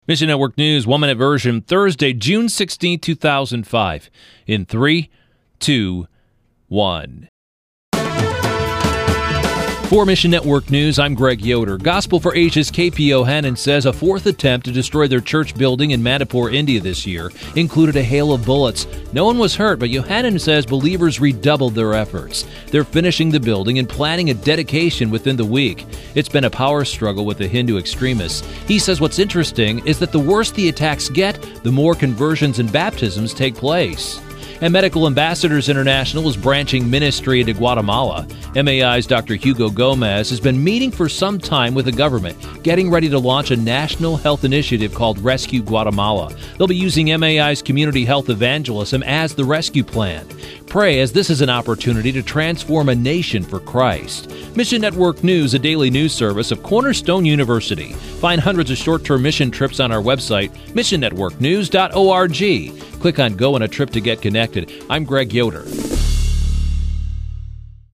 Mission Network News, 1 minute version, Thursday, June 16, 2005. In 3, 2, 1. For Mission Network News, I'm Greg Yoder. Gospel for Asia's KP Yohannan says a fourth attempt to destroy their church building in Manipur, India this year included a hail of bullets. No one was hurt, but Yohannan says believers redoubled their efforts. They're finishing the building and planning a dedication within the week. It's been a power struggle with the Hindu extremists. He says what's interesting is that the worse the attacks get, the more conversions and baptisms take place. And Medical Ambassadors International is branching ministry into Guatemala. MAI's Dr. Hugo Gomez has been meeting for some time with the government, getting ready to launch a national health initiative called Rescue Guatemala. They'll be using MAI's community health evangelism as the rescue plan. Pray, as this is an opportunity to transform a nation for Christ. Mission Network News, a daily news service of Cornerstone University. Find hundreds of short-term mission trips on our website, missionnetworknews.org. Click on Go on a Trip to get connected. I'm Greg Yoder.